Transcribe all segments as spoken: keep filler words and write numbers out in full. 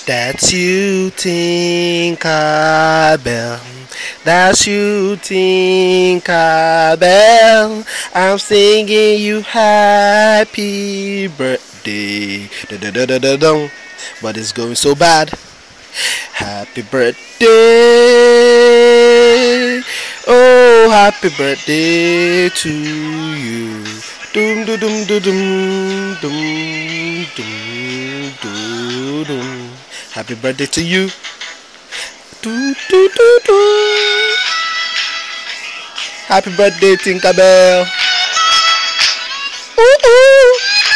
That's you, Tinkerbell. That's you, Tinkerbell. I'm singing you happy birthday. Da-da-da-da-da-dum. But it's going so bad. Happy birthday. Oh, happy birthday to you. Dum dum dum dum dum dum dum dum. Happy birthday to you. Do, do, do, do. Happy birthday, Tinkerbell. Ooh, ooh.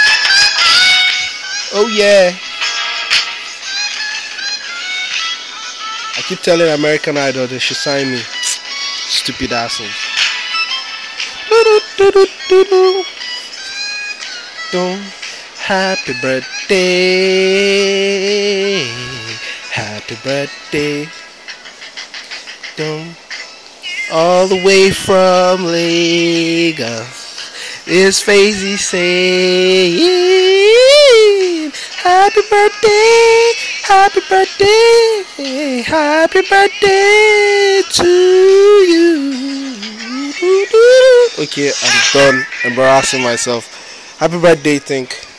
Oh yeah. I keep telling American Idol they should sign me. Stupid assholes. Do, do, do, do, do, do. Dum. Happy birthday. Happy birthday. Dum. All the way from Lagos. This Fazy saying happy birthday, happy birthday, happy birthday to you. Okay, I'm done embarrassing myself. Happy birthday, Think.